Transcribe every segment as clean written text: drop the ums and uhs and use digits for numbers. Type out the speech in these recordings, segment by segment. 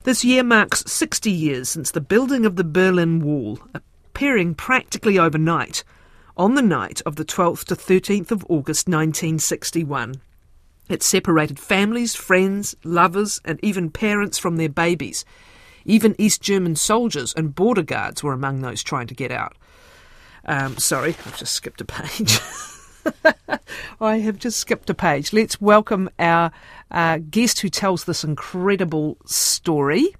This year marks 60 years since the building of the Berlin Wall, appearing practically overnight on the night of the 12th to 13th of August 1961. It separated families, friends, lovers, and even parents from their babies. Even East German soldiers and border guards were among those trying to get out. Sorry, I've just skipped a page. I have just skipped a page. Let's welcome our guest who tells this incredible story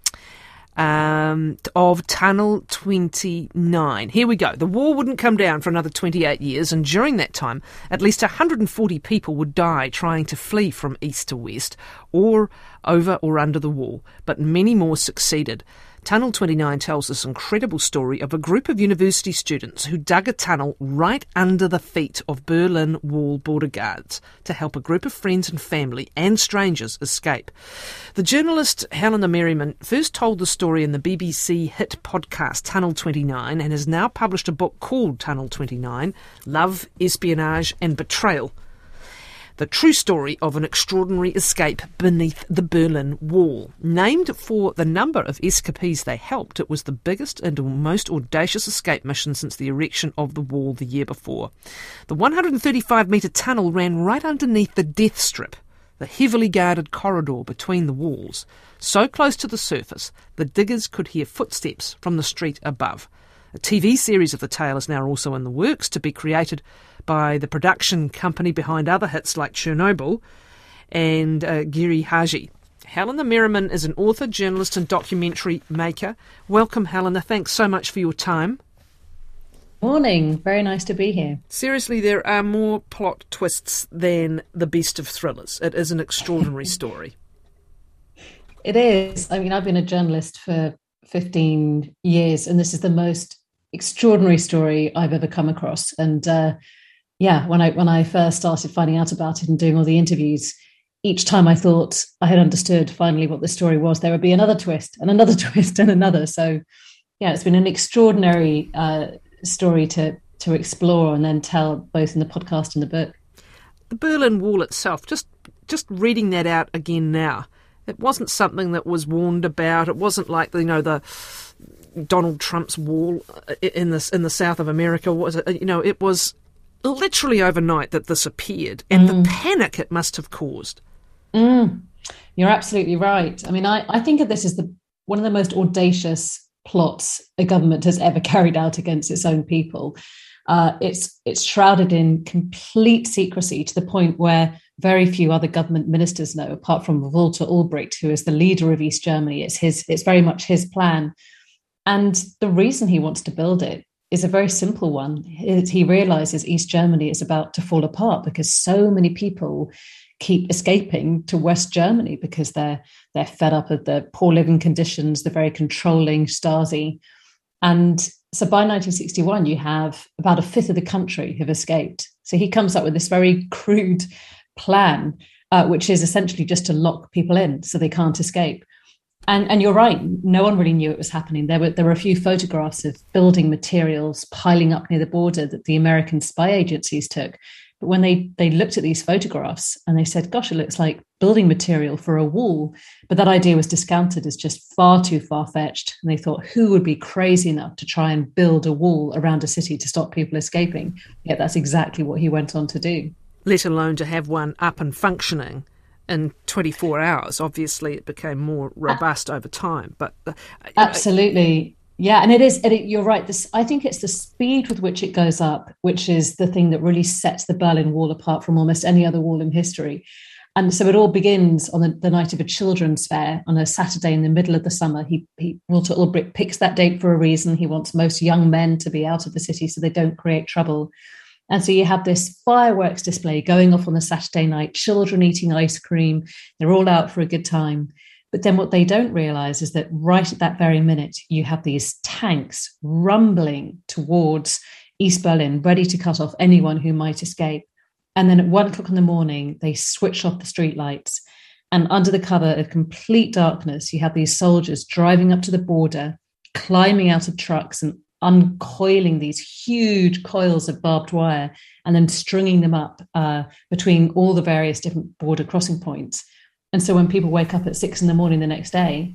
of Tunnel 29. Here we go. The wall wouldn't come down for another 28 years, and during that time, at least 140 people would die trying to flee from east to west, or over or under the wall, but many more succeeded. Tunnel 29 tells this incredible story of a group of university students who dug a tunnel right under the feet of Berlin Wall border guards to help a group of friends and family and strangers escape. The journalist Helena Merriman first told the story in the BBC hit podcast Tunnel 29 and has now published a book called Tunnel 29, Love, Espionage and Betrayal. The true story of an extraordinary escape beneath the Berlin Wall. Named for the number of escapees they helped, it was the biggest and most audacious escape mission since the erection of the wall the year before. The 135-metre tunnel ran right underneath the death strip, the heavily guarded corridor between the walls. So close to the surface, the diggers could hear footsteps from the street above. A TV series of the tale is now also in the works to be created by the production company behind other hits like Chernobyl and Giri Haji. Helena Merriman is an author, journalist and documentary maker. Welcome, Helena. Thanks so much for your time. Morning. Very nice to be here. Seriously, there are more plot twists than the best of thrillers. It is an extraordinary story. It is. I mean, I've been a journalist for 15 years, and this is the most extraordinary story I've ever come across. And when I first started finding out about it and doing all the interviews, each time I thought I had understood finally what the story was, there would be another twist and another twist and another. So, yeah, it's been an extraordinary story to explore and then tell, both in the podcast and the book. The Berlin Wall itself, just reading that out again now, it wasn't something that was warned about. It wasn't like the Donald Trump's wall in the south of America. Was it? It was literally overnight that this appeared, and the panic it must have caused. You're absolutely right. I mean, I think of this as one of the most audacious plots a government has ever carried out against its own people. It's shrouded in complete secrecy to the point where very few other government ministers know, apart from Walter Ulbricht, who is the leader of East Germany. It's very much his plan. And the reason he wants to build it is a very simple one. He realizes East Germany is about to fall apart because so many people keep escaping to West Germany because they're fed up of the poor living conditions, the very controlling Stasi. And so by 1961, you have about a fifth of the country have escaped. So he comes up with this very crude plan, which is essentially just to lock people in so they can't escape. And you're right, no one really knew it was happening. There were a few photographs of building materials piling up near the border that the American spy agencies took. But when they looked at these photographs and they said, gosh, it looks like building material for a wall. But that idea was discounted as just far too far-fetched. And they thought, who would be crazy enough to try and build a wall around a city to stop people escaping? Yet that's exactly what he went on to do. Let alone to have one up and functioning in 24 hours. Obviously, it became more robust over time. But absolutely. Yeah, and you're right. I think it's the speed with which it goes up, which is the thing that really sets the Berlin Wall apart from almost any other wall in history. And so it all begins on the night of a children's fair on a Saturday in the middle of the summer. Walter Ulbricht picks that date for a reason. He wants most young men to be out of the city so they don't create trouble. And so you have this fireworks display going off on the Saturday night, children eating ice cream. They're all out for a good time. But then what they don't realize is that right at that very minute, you have these tanks rumbling towards East Berlin, ready to cut off anyone who might escape. And then at 1:00 in the morning, they switch off the streetlights. And under the cover of complete darkness, you have these soldiers driving up to the border, climbing out of trucks and uncoiling these huge coils of barbed wire and then stringing them up between all the various different border crossing points. And so when people wake up at 6 a.m. the next day,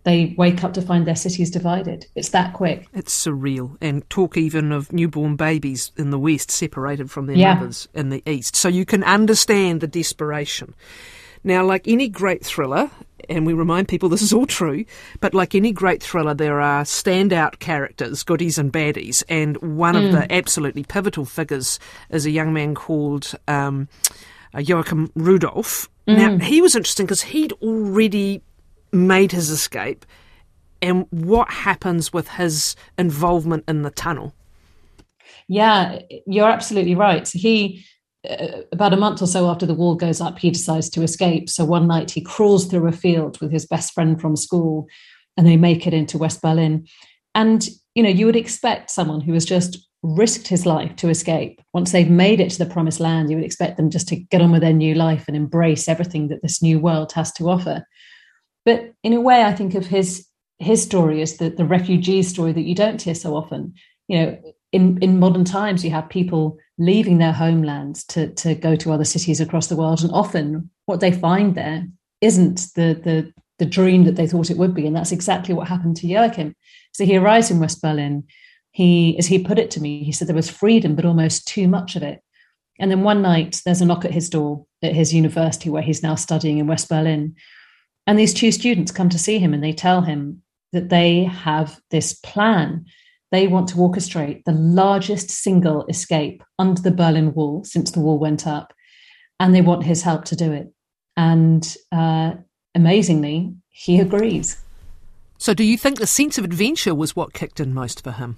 they wake up to find their cities divided. It's that quick. It's surreal. And talk even of newborn babies in the West separated from their mothers in the East. So you can understand the desperation. Now, like any great thriller, and we remind people this is all true, but like any great thriller, there are standout characters, goodies and baddies, and one of the absolutely pivotal figures is a young man called Joachim Rudolph. Now, he was interesting because he'd already made his escape, and what happens with his involvement in the tunnel? Yeah, you're absolutely right. So he, about a month or so after the wall goes up, he decides to escape. So one night he crawls through a field with his best friend from school, and they make it into West Berlin. And, you would expect someone who has just risked his life to escape. Once they've made it to the promised land, you would expect them just to get on with their new life and embrace everything that this new world has to offer. But in a way, I think of his story as the refugee story that you don't hear so often. In modern times, you have people leaving their homelands to go to other cities across the world, and often what they find there isn't the dream that they thought it would be, and that's exactly what happened to Joachim. So he arrives in West Berlin. As he put it to me, he said there was freedom, but almost too much of it. And then one night, there's a knock at his door at his university where he's now studying in West Berlin. And these two students come to see him, and they tell him that they have this plan. They want to orchestrate the largest single escape under the Berlin Wall since the wall went up, and they want his help to do it. And amazingly, he agrees. So do you think the sense of adventure was what kicked in most for him?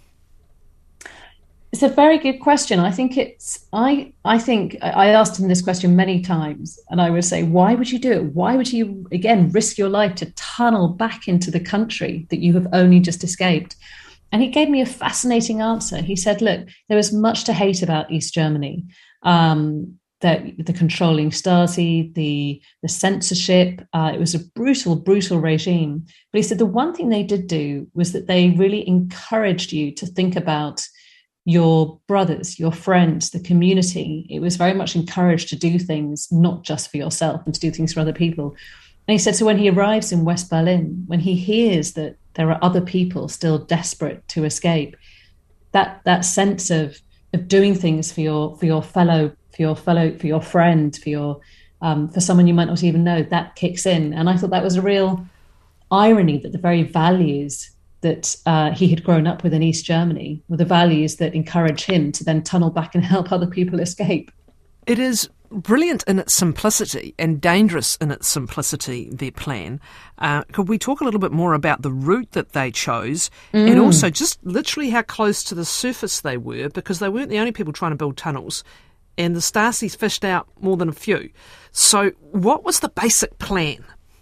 It's a very good question. I think I asked him this question many times, and I would say, why would you do it? Why would you, again, risk your life to tunnel back into the country that you have only just escaped? And he gave me a fascinating answer. He said, look, there was much to hate about East Germany, that the controlling Stasi, the censorship. It was a brutal, brutal regime. But he said the one thing they did do was that they really encouraged you to think about your brothers, your friends, the community. It was very much encouraged to do things not just for yourself and to do things for other people. And he said, so when he arrives in West Berlin, when he hears that there are other people still desperate to escape, that sense of doing things for your fellow, for your friend, for someone you might not even know, that kicks in. And I thought that was a real irony that the very values that he had grown up with in East Germany were the values that encourage him to then tunnel back and help other people escape. It is brilliant in its simplicity and dangerous in its simplicity, their plan. Could we talk a little bit more about the route that they chose and also just literally how close to the surface they were, because they weren't the only people trying to build tunnels, and the Stasis fished out more than a few. So what was the basic plan?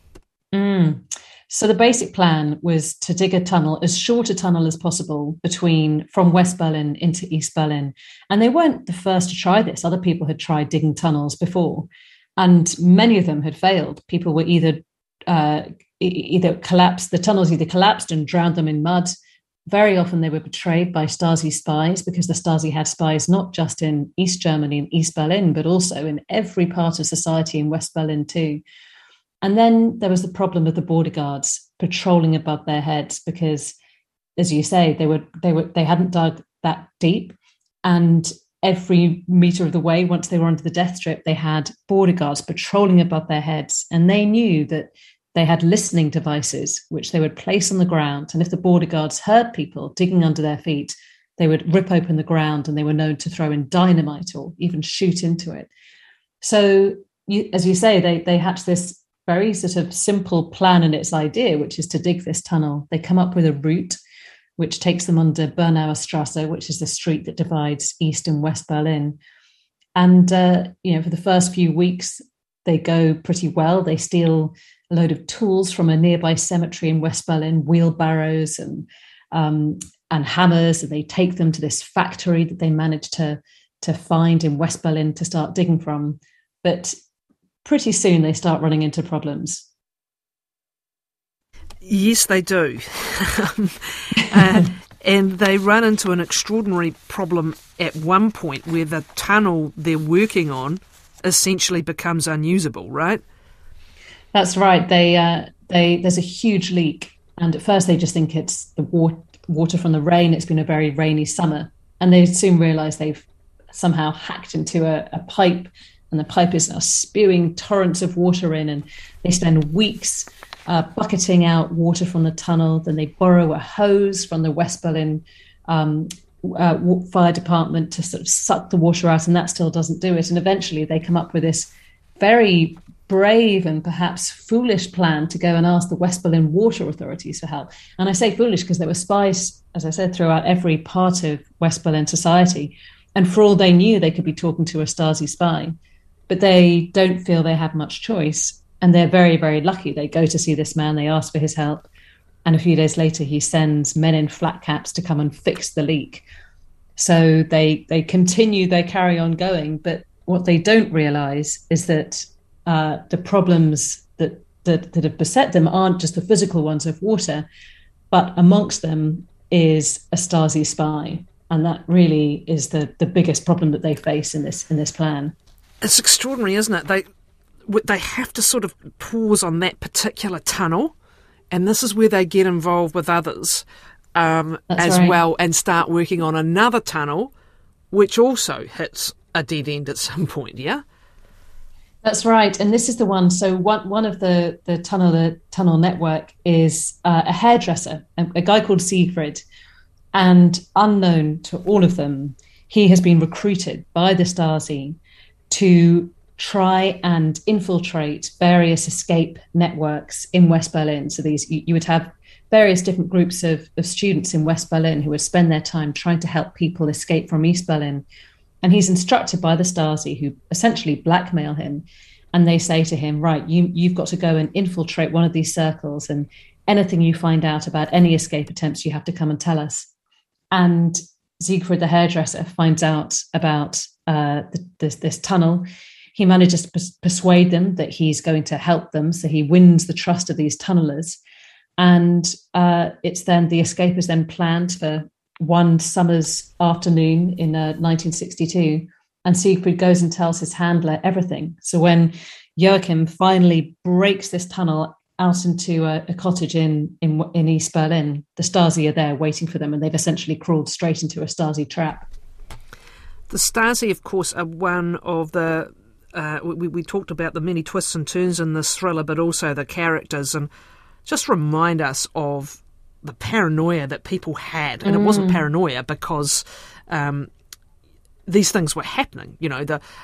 So the basic plan was to dig a tunnel, as short a tunnel as possible, from West Berlin into East Berlin. And they weren't the first to try this. Other people had tried digging tunnels before, and many of them had failed. People were either collapsed, the tunnels either collapsed and drowned them in mud. Very often they were betrayed by Stasi spies, because the Stasi had spies not just in East Germany and East Berlin, but also in every part of society in West Berlin too. And then there was the problem of the border guards patrolling above their heads, because, as you say, they hadn't dug that deep, and every meter of the way, once they were under the death strip, they had border guards patrolling above their heads, and they knew that they had listening devices which they would place on the ground, and if the border guards heard people digging under their feet, they would rip open the ground, and they were known to throw in dynamite or even shoot into it. So, as you say, they hatched this very sort of simple plan and its idea, which is to dig this tunnel. They come up with a route which takes them under Bernauer Strasse, which is the street that divides East and West Berlin. And, for the first few weeks, they go pretty well. They steal a load of tools from a nearby cemetery in West Berlin, wheelbarrows and hammers, and they take them to this factory that they managed to find in West Berlin to start digging from. But pretty soon they start running into problems. Yes, they do. And they run into an extraordinary problem at one point where the tunnel they're working on essentially becomes unusable, right? That's right. There's a huge leak And at first they just think it's the water from the rain. It's been a very rainy summer. And they soon realize they've somehow hacked into a pipe, and the pipe is now spewing torrents of water in. And they spend weeks bucketing out water from the tunnel. Then they borrow a hose from the West Berlin fire department to sort of suck the water out, and that still doesn't do it. And eventually they come up with this very brave and perhaps foolish plan to go and ask the West Berlin water authorities for help. And I say foolish because there were spies, as I said, throughout every part of West Berlin society. And for all they knew, they could be talking to a Stasi spy. But they don't feel they have much choice. And they're very, very lucky. They go to see this man, they ask for his help. And a few days later, he sends men in flat caps to come and fix the leak. So they continue, they carry on going. But what they don't realize is that the problems that have beset them aren't just the physical ones of water, but amongst them is a Stasi spy. And that really is the biggest problem that they face in this plan. It's extraordinary, isn't it? They have to sort of pause on that particular tunnel, and this is where they get involved with others well, and start working on another tunnel, which also hits a dead end at some point, yeah? That's right, and this is the one. So one of the tunnel network is a hairdresser, a guy called Siegfried, and unknown to all of them, he has been recruited by the Stasi to try and infiltrate various escape networks in West Berlin. So you would have various different groups of students in West Berlin who would spend their time trying to help people escape from East Berlin. And he's instructed by the Stasi, who essentially blackmail him. And they say to him, right, you've got to go and infiltrate one of these circles, and anything you find out about any escape attempts, you have to come and tell us. And Siegfried, the hairdresser, finds out about this tunnel. He manages to persuade them that he's going to help them. So he wins the trust of these tunnelers. And it's then the escape is then planned for one summer's afternoon in 1962, and Siegfried goes and tells his handler everything. So when Joachim finally breaks this tunnel out into a cottage in East Berlin, the Stasi are there waiting for them, and they've essentially crawled straight into a Stasi trap. The Stasi, of course, are one of the... we talked about the many twists and turns in this thriller, but also the characters, and just remind us of the paranoia that people had. And it wasn't paranoia because these things were happening. You know,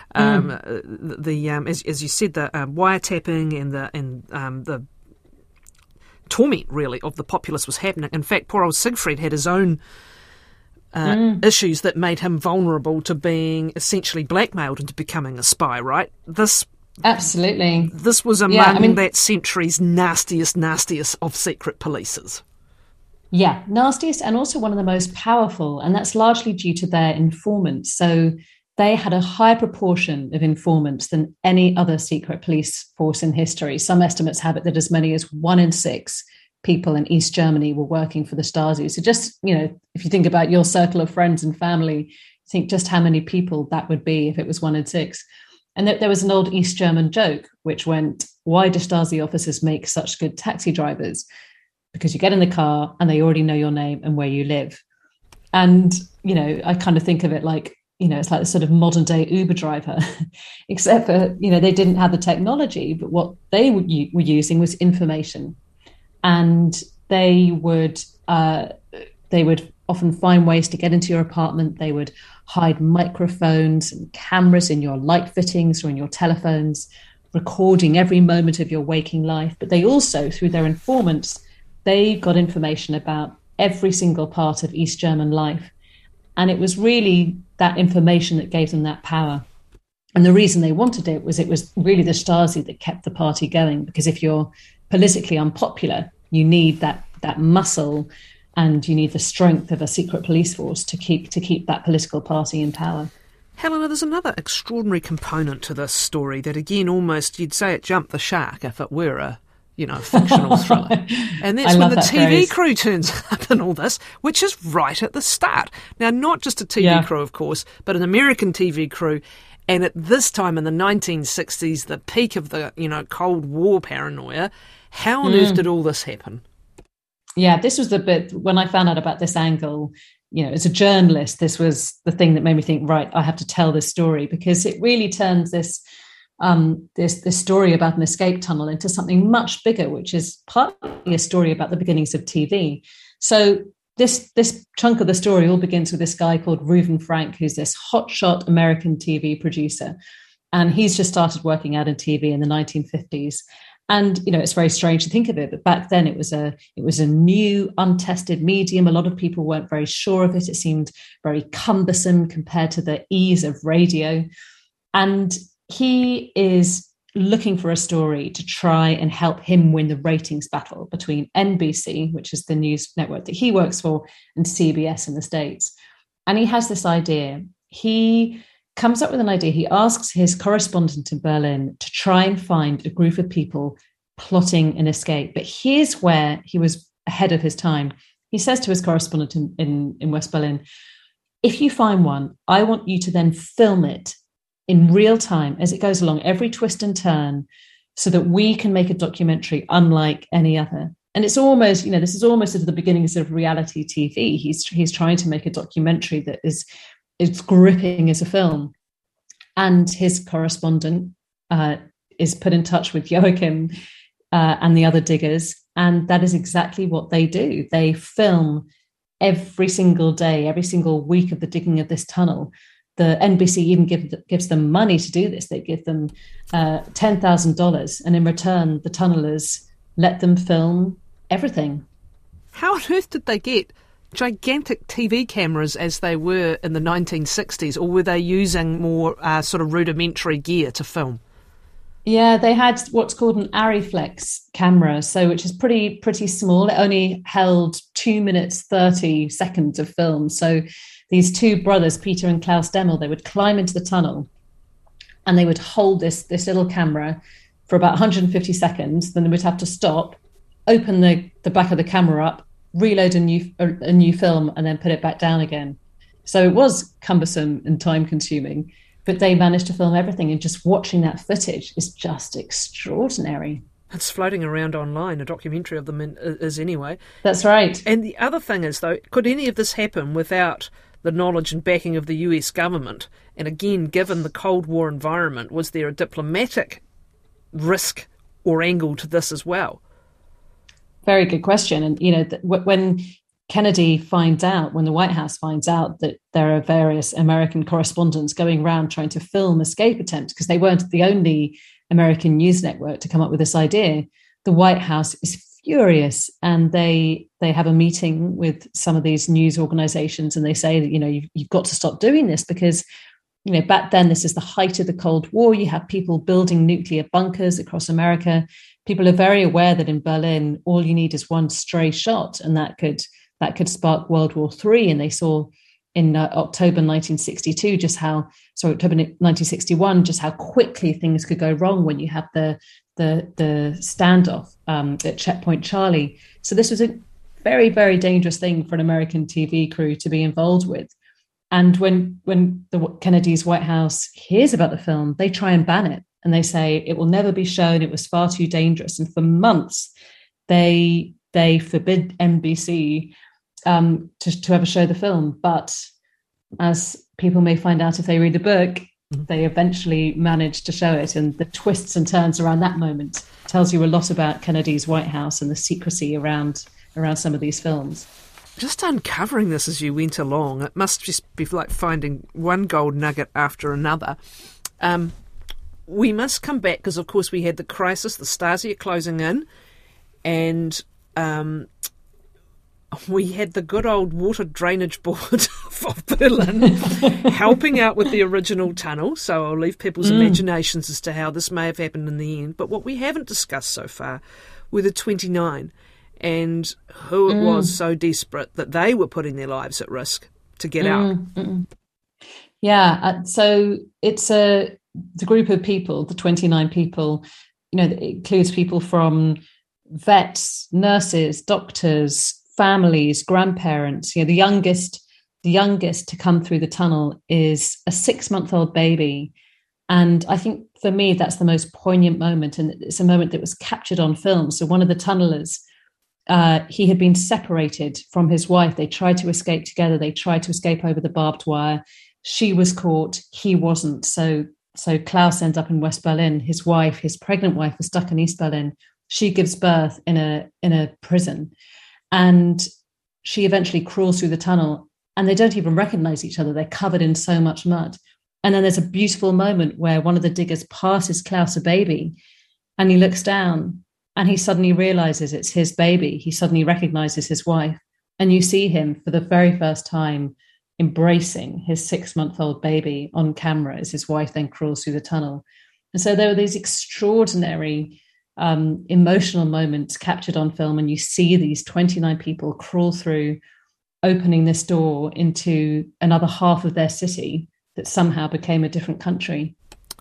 as you said, the wiretapping and the torment, really, of the populace was happening. In fact, poor old Siegfried had his own issues that made him vulnerable to being essentially blackmailed into becoming a spy, right? Absolutely. This was among that century's nastiest of secret polices. Yeah, nastiest, and also one of the most powerful, and that's largely due to their informants. So they had a higher proportion of informants than any other secret police force in history. Some estimates have it that as many as 1 in 6 people in East Germany were working for the Stasi. So just, if you think about your circle of friends and family, think just how many people that would be if it was 1 in 6. And there was an old East German joke, which went, why do Stasi officers make such good taxi drivers? Because you get in the car and they already know your name and where you live. And, I kind of think of it like, it's like a sort of modern day Uber driver, except for, they didn't have the technology, but what they were using was information. And they would often find ways to get into your apartment. They would hide microphones and cameras in your light fittings or in your telephones, recording every moment of your waking life. But they also, through their informants, they got information about every single part of East German life. And it was really that information that gave them that power. And the reason they wanted it was really the Stasi that kept the party going, because if you're politically unpopular, you need that muscle, and you need the strength of a secret police force to keep that political party in power. Helena, there's another extraordinary component to this story that, again, almost you'd say it jumped the shark if it were a fictional thriller. And that's when the TV crew turns up in all this, which is right at the start. Now, not just a TV crew, of course, but an American TV crew. And at this time in the 1960s, the peak of the, Cold War paranoia, how on earth did all this happen? Yeah, this was the bit when I found out about this angle, as a journalist, this was the thing that made me think, right, I have to tell this story, because it really turns this story about an escape tunnel into something much bigger, which is partly a story about the beginnings of TV. So this chunk of the story all begins with this guy called Reuven Frank, who's this hotshot American TV producer. And he's just started working out in TV in the 1950s. And, it's very strange to think of it, but back then it was a new, untested medium. A lot of people weren't very sure of it. It seemed very cumbersome compared to the ease of radio. And he is looking for a story to try and help him win the ratings battle between NBC, which is the news network that he works for, and CBS in the States. And he has this idea. He comes up with an idea. He asks his correspondent in Berlin to try and find a group of people plotting an escape. But here's where he was ahead of his time. He says to his correspondent in West Berlin, if you find one, I want you to then film it in real time as it goes along, every twist and turn, so that we can make a documentary unlike any other. And it's almost, this is almost at the beginnings of reality TV. He's trying to make a documentary that is gripping as a film. And his correspondent is put in touch with Joachim and the other diggers. And that is exactly what they do. They film every single day, every single week of the digging of this tunnel. The NBC even gives them money to do this. They give them $10,000. And in return, the tunnelers let them film everything. How on earth did they get gigantic TV cameras as they were in the 1960s, or were they using more sort of rudimentary gear to film? Yeah, they had what's called an Arriflex camera, which is pretty small. It only held 2 minutes, 30 seconds of film. So these two brothers, Peter and Klaus Demmel, they would climb into the tunnel and they would hold this little camera for about 150 seconds. Then they would have to stop, open the back of the camera up, reload a new film, and then put it back down again. So it was cumbersome and time consuming, but they managed to film everything, and just watching that footage is just extraordinary. It's floating around online. A documentary of them is anyway. That's right. And the other thing is, though, could any of this happen without the knowledge and backing of the US government? And again, given the Cold War environment, was there a diplomatic risk or angle to this as well? Very good question. And, when Kennedy finds out, when the White House finds out that there are various American correspondents going around trying to film escape attempts, because they weren't the only American news network to come up with this idea, the White House is furious, and they have a meeting with some of these news organizations, and they say that, you've got to stop doing this, because, back then, this is the height of the Cold War. You have people building nuclear bunkers across America. People are very aware that in Berlin, all you need is one stray shot, and that could spark World War III. And they saw in October 1961, just how quickly things could go wrong when you have the standoff at Checkpoint Charlie. So this was a very, very dangerous thing for an American TV crew to be involved with. And when the Kennedy's White House hears about the film, they try and ban it. And they say it will never be shown. It was far too dangerous. And for months, they forbid NBC to ever show the film. But as people may find out if they read the book, they eventually managed to show it. And the twists and turns around that moment tells you a lot about Kennedy's White House and the secrecy around some of these films. Just uncovering this as you went along, it must just be like finding one gold nugget after another. We must come back because, of course, we had the crisis, the Stasi closing in, and we had the good old water drainage board of Berlin helping out with the original tunnel. So I'll leave people's imaginations as to how this may have happened in the end. But what we haven't discussed so far were the 29 and who it was so desperate that they were putting their lives at risk to get out. Yeah, so it's the group of people, the 29 people, it includes people from vets, nurses, doctors, families, grandparents. The youngest to come through the tunnel is a 6-month-old baby. And I think for me, that's the most poignant moment. And it's a moment that was captured on film. So one of the tunnelers he had been separated from his wife. They tried to escape together. They tried to escape over the barbed wire. She was caught. He wasn't. So Klaus ends up in West Berlin. His wife, his pregnant wife, was stuck in East Berlin. She gives birth in a prison, and she eventually crawls through the tunnel, and they don't even recognize each other. They're covered in so much mud. And then there's a beautiful moment where one of the diggers passes Klaus a baby, and he looks down and he suddenly realizes it's his baby. He suddenly recognizes his wife. And you see him for the very first time embracing his 6-month-old baby on camera as his wife then crawls through the tunnel. And so there were these extraordinary emotional moments captured on film, and you see these 29 people crawl through, opening this door into another half of their city that somehow became a different country.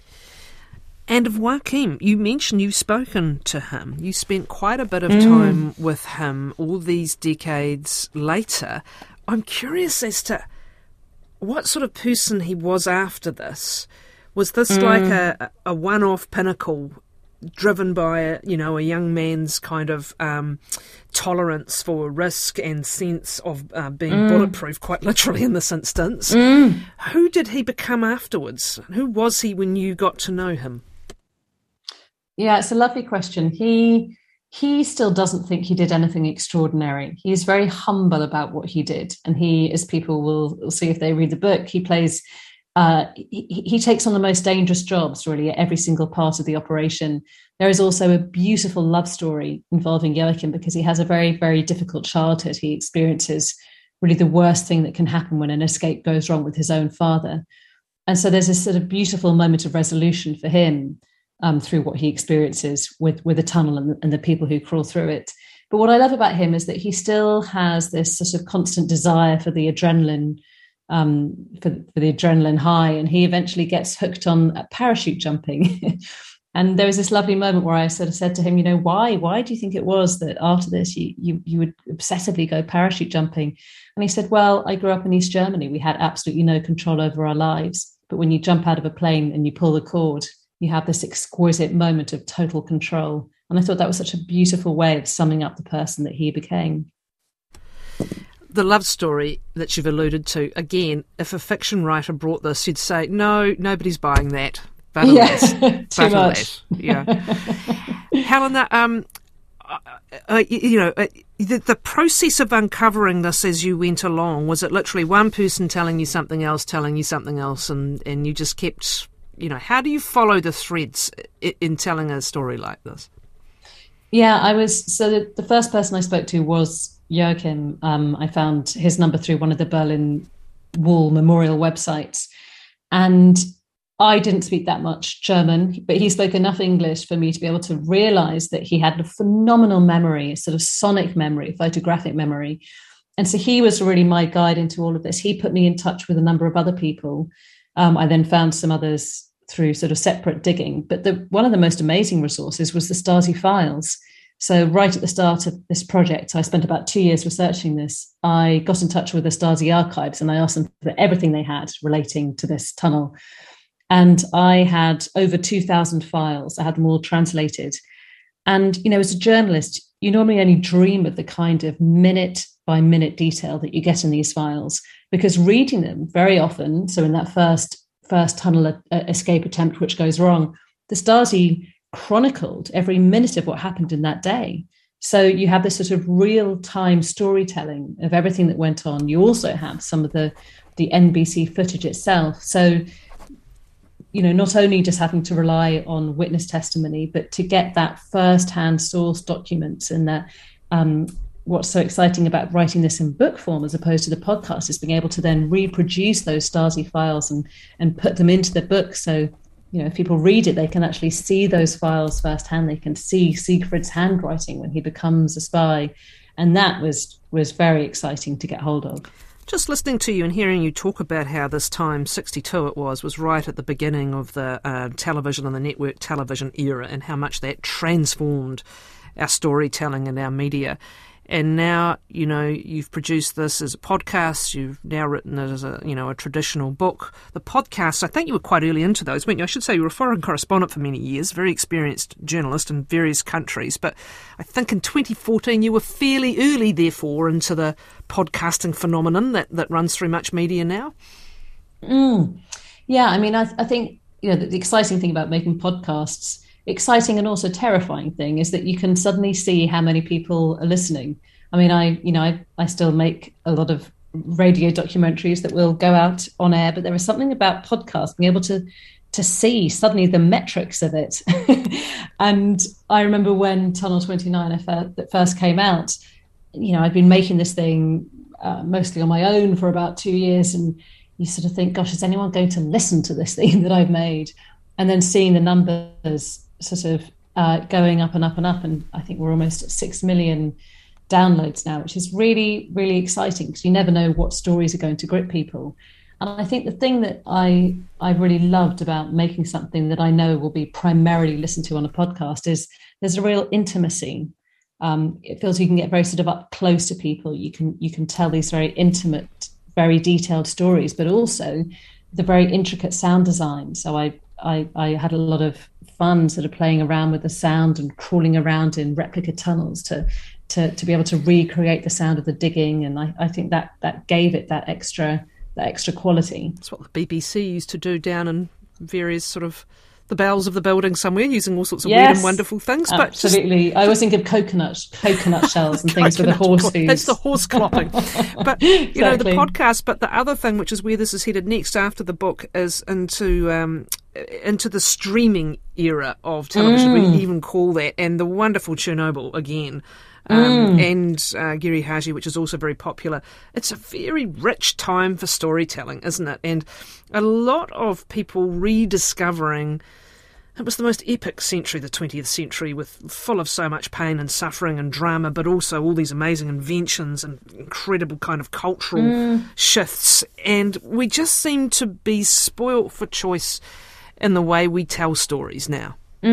And of Joachim, you mentioned you've spoken to him. You spent quite a bit of time with him all these decades later. I'm curious as to what sort of person he was after this. Was this like a one-off pinnacle driven by a young man's kind of tolerance for risk and sense of being bulletproof, quite literally in this instance? Who did he become afterwards? Who was he when you got to know him? Yeah, it's a lovely question. He still doesn't think he did anything extraordinary. He's very humble about what he did. And he, as people will see if they read the book, he plays, he takes on the most dangerous jobs, really, at every single part of the operation. There is also a beautiful love story involving Joachim because he has a very, very difficult childhood. He experiences really the worst thing that can happen when an escape goes wrong with his own father. And so there's this sort of beautiful moment of resolution for him through what he experiences with the tunnel and the people who crawl through it. But what I love about him is that he still has this sort of constant desire for the adrenaline, for the adrenaline high, and he eventually gets hooked on parachute jumping. And there was this lovely moment where I sort of said to him, why do you think it was that after this you would obsessively go parachute jumping? And he said, well, I grew up in East Germany. We had absolutely no control over our lives. But when you jump out of a plane and you pull the cord, you have this exquisite moment of total control. And I thought that was such a beautiful way of summing up the person that he became. The love story that you've alluded to, again, if a fiction writer brought this, you'd say, no, nobody's buying that. But too much. Yeah. Helena, the process of uncovering this as you went along, was it literally one person telling you something else, and you just kept... how do you follow the threads in telling a story like this? Yeah, the first person I spoke to was Joachim. I found his number through one of the Berlin Wall memorial websites. And I didn't speak that much German, but he spoke enough English for me to be able to realize that he had a phenomenal memory, a sort of sonic memory, photographic memory. And so he was really my guide into all of this. He put me in touch with a number of other people. I then found some others through sort of separate digging. But one of the most amazing resources was the Stasi files. So right at the start of this project, I spent about 2 years researching this. I got in touch with the Stasi archives and I asked them for everything they had relating to this tunnel. And I had over 2,000 files. I had them all translated. And, as a journalist, you normally only dream of the kind of minute by minute detail that you get in these files, because reading them very often, so in that first tunnel escape attempt, which goes wrong, the Stasi chronicled every minute of what happened in that day. So you have this sort of real-time storytelling of everything that went on. You also have some of the NBC footage itself. So, not only just having to rely on witness testimony, but to get that first-hand source documents, and that what's so exciting about writing this in book form as opposed to the podcast is being able to then reproduce those Stasi files and put them into the book. So, if people read it, they can actually see those files firsthand. They can see Siegfried's handwriting when he becomes a spy. And that was very exciting to get hold of. Just listening to you and hearing you talk about how this time, 62 it was right at the beginning of the television and the network television era, and how much that transformed our storytelling and our media. And now, you've produced this as a podcast. You've now written it as a traditional book. The podcast, I think you were quite early into those, weren't you? I should say you were a foreign correspondent for many years, very experienced journalist in various countries. But I think in 2014 you were fairly early, therefore, into the podcasting phenomenon that runs through much media now. Yeah, I mean, I think, the exciting thing about making podcasts, exciting and also terrifying thing, is that you can suddenly see how many people are listening. I mean, I still make a lot of radio documentaries that will go out on air, but there is something about podcasts being able to see suddenly the metrics of it. And I remember when Tunnel 29 first came out, I'd been making this thing mostly on my own for about 2 years, and you sort of think, gosh, is anyone going to listen to this thing that I've made? And then seeing the numbers sort of going up and up and up, and I think we're almost at 6 million downloads now, which is really, really exciting, because you never know what stories are going to grip people. And I think the thing that I really loved about making something that I know will be primarily listened to on a podcast is there's a real intimacy. It feels you can get very sort of up close to people. You can tell these very intimate, very detailed stories, but also the very intricate sound design. So I had a lot of fun sort of playing around with the sound and crawling around in replica tunnels to be able to recreate the sound of the digging. And I think that gave it that extra quality. That's what the BBC used to do down in various sort of the bowels of the building somewhere, using all sorts of weird and wonderful things. Absolutely. I always think of coconut shells and things with the horse hooves. That's the horse clopping. But, exactly. The podcast, but the other thing, which is where this is headed next after the book, is into the streaming era of television, we even call that, and the wonderful Chernobyl again. And Giri Haji, which is also very popular. It's a very rich time for storytelling, isn't it? And a lot of people rediscovering it was the most epic century, the 20th century, full of so much pain and suffering and drama, but also all these amazing inventions and incredible kind of cultural shifts. And we just seem to be spoilt for choice in the way we tell stories now.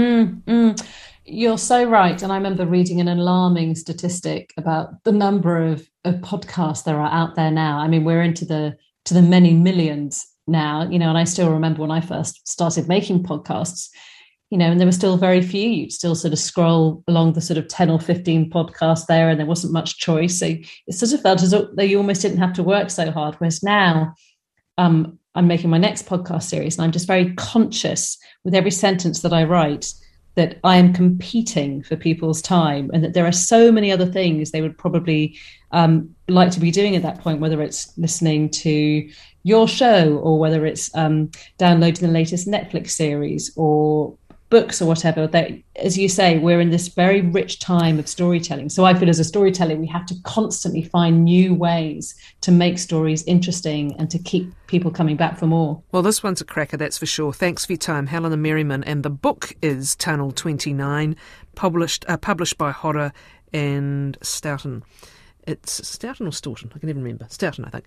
You're so right. And I remember reading an alarming statistic about the number of podcasts there are out there now. I mean, we're into the many millions now, and I still remember when I first started making podcasts, and there were still very few. You'd still sort of scroll along the sort of 10 or 15 podcasts there, and there wasn't much choice. So it sort of felt as though you almost didn't have to work so hard. Whereas now I'm making my next podcast series, and I'm just very conscious with every sentence that I write that I am competing for people's time, and that there are so many other things they would probably like to be doing at that point, whether it's listening to your show or whether it's downloading the latest Netflix series or books or whatever. That, as you say, we're in this very rich time of storytelling. So I feel as a storyteller, we have to constantly find new ways to make stories interesting and to keep people coming back for more. Well, this one's a cracker, that's for sure. Thanks for your time, Helena Merriman. And the book is Tunnel 29, published by Hodder and Stoughton. It's Stoughton or Staunton? I can never remember. Stoughton, I think.